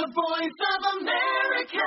The Voice of America.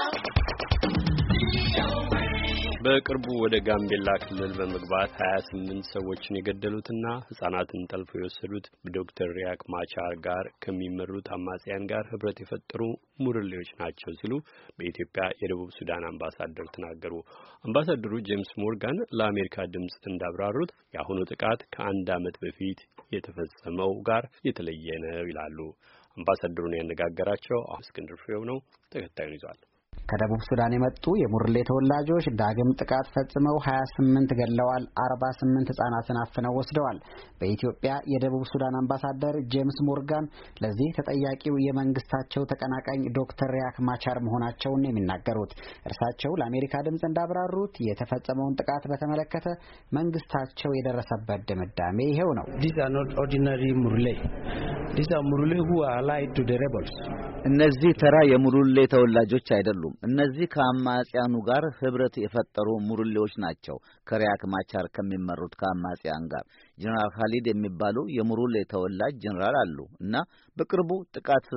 በቅርቡ ወደ ጋምቤላ ክልል በመግባት 28 ሰዎችን የገደሉትና ህጻናትን ጠልፈው የወሰዱት ዶክተር ሪያክ ማቻር ጋር ከሚመሩት አማጽያን ጋር ህብረት የፈጠሩ ሙርሌዎች ናቸው ሲሉ በኢትዮጵያ የደቡብ ሱዳን አምባሳደር ተናገሩ። አምባሳደሩ ጄምስ ሞርጋን ለአሜሪካ ድምጽ እንዳብራሩት የአሁኑ ጥቃት ከአንድ ዓመት በፊት የተፈጸመው ጋር የተለየ ነው ይላሉ። አምባሳደሩን ያነጋገራቸው እስክንድር ፍሬው ነው። ተከታዩን ይዟል። ከደቡብ ሱዳን የመጡ የሙርሌ ተወላጆች ዳግም ጥቃት ፈጽመው 28 ገድለዋል፣ 48 ህጻናትን አፍነው ወስደዋል። በኢትዮጵያ የደቡብ ሱዳን አምባሳደር ጄምስ ሞርጋን ለዚህ ተጠያቂው የመንግስታቸው ተቀናቃኝ ዶክተር ሪያክ ማቻር መሆናቸውን የሚናገሩት እርሳቸው ለአሜሪካ ድምጽ እንዳብራሩት የተፈጸመውን ጥቃት በተመለከተ መንግስታቸው የደረሰበት ድምዳሜ ይሄው ነው። These are not ordinary Murle. These are Murle who are allied to the rebels. እነዚህ ተራ የሙርሌ ተወላጆች አይደሉም። እነዚህ ከአማጽያኑ ጋር ህብረት የፈጠሩ ሙርሌዎች ናቸው። ከሪያክ ማቻር ከሚመሩት ከአማጽያን ጋር ጀነራል ኻሊድ የሚባሉ የሙርሌ ተወላጅ ጀነራል አሉ እና በቅርቡ ጥቃት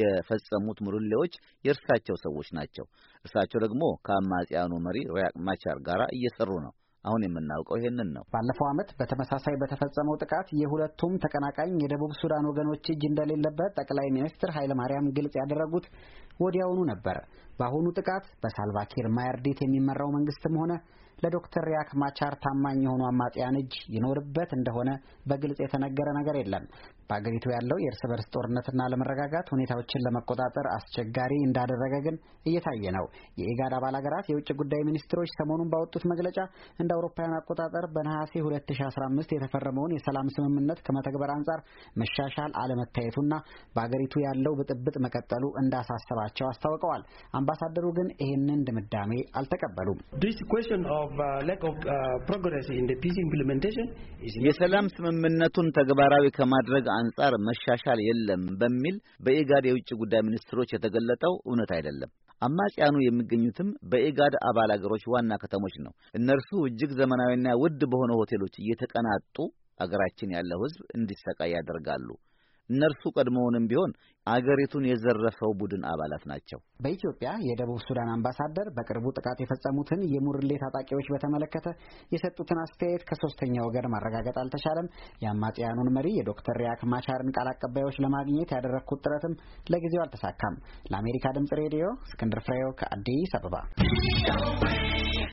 የፈጸሙት ሙርሌዎች የእርሳቸው ሰዎች ናቸው። እርሳቸው ደግሞ ከአማጽያኑ መሪ ሪያክ ማቻር ጋር እየሰሩ ነው። አሁን የምናውቀው ይሄንን ነው። ባለፈው ዓመት በተመሳሳይ በተፈጸመው ጥቃት የሁለቱም ተቀናቃኝ የደቡብ ሱዳን ወገኖች እጅ እንደሌለበት ጠቅላይ ሚኒስትር ኃይለ ማርያም ግልጽ ያደረጉት ወዲያውኑ ነበር። በአሁኑ ጥቃት በሳልቫኪር ማያርዲት የሚመራው መንግስትም ሆነ ለዶክተር ሪያክ ማቻር ታማኝ የሆኑ አማጽያን እጅ ይኖርበት እንደሆነ በግልጽ የተነገረ ነገር የለም። በአገሪቱ ያለው የእርስ በርስ ጦርነትና አለመረጋጋት ሁኔታዎችን ለመቆጣጠር አስቸጋሪ እንዳደረገ ግን እየታየ ነው። የኢጋድ አባል ሀገራት የውጭ ጉዳይ ሚኒስትሮች ሰሞኑን ባወጡት መግለጫ እንደ አውሮፓውያን አቆጣጠር በነሐሴ 2015 የተፈረመውን የሰላም ስምምነት ከመተግበር አንጻር መሻሻል አለመታየቱና በአገሪቱ ያለው ብጥብጥ መቀጠሉ እንዳሳሰባቸው አስታውቀዋል። አምባሳደሩ ግን ይህንን ድምዳሜ አልተቀበሉም። የሰላም ስምምነቱን ተግባራዊ ከማድረግ አንጻር መሻሻል የለም በሚል በኢጋድ የውጭ ጉዳይ ሚኒስትሮች የተገለጠው እውነት አይደለም። አማጽያኑ የሚገኙትም በኢጋድ አባል አገሮች ዋና ከተሞች ነው። እነርሱ እጅግ ዘመናዊና ውድ በሆኑ ሆቴሎች እየተቀናጡ አገራችን ያለው ሕዝብ እንዲሰቃይ ያደርጋሉ። እነርሱ ቀድሞውንም ቢሆን አገሪቱን የዘረፈው ቡድን አባላት ናቸው። በኢትዮጵያ የደቡብ ሱዳን አምባሳደር በቅርቡ ጥቃት የፈጸሙትን የሙርሌ ታጣቂዎች በተመለከተ የሰጡትን አስተያየት ከሶስተኛ ወገን ማረጋገጥ አልተቻለም። የአማጽያኑን መሪ የዶክተር ሪያክ ማቻርን ቃል አቀባዮች ለማግኘት ያደረግኩት ጥረትም ለጊዜው አልተሳካም። ለአሜሪካ ድምጽ ሬዲዮ እስክንድር ፍሬው ከአዲስ አበባ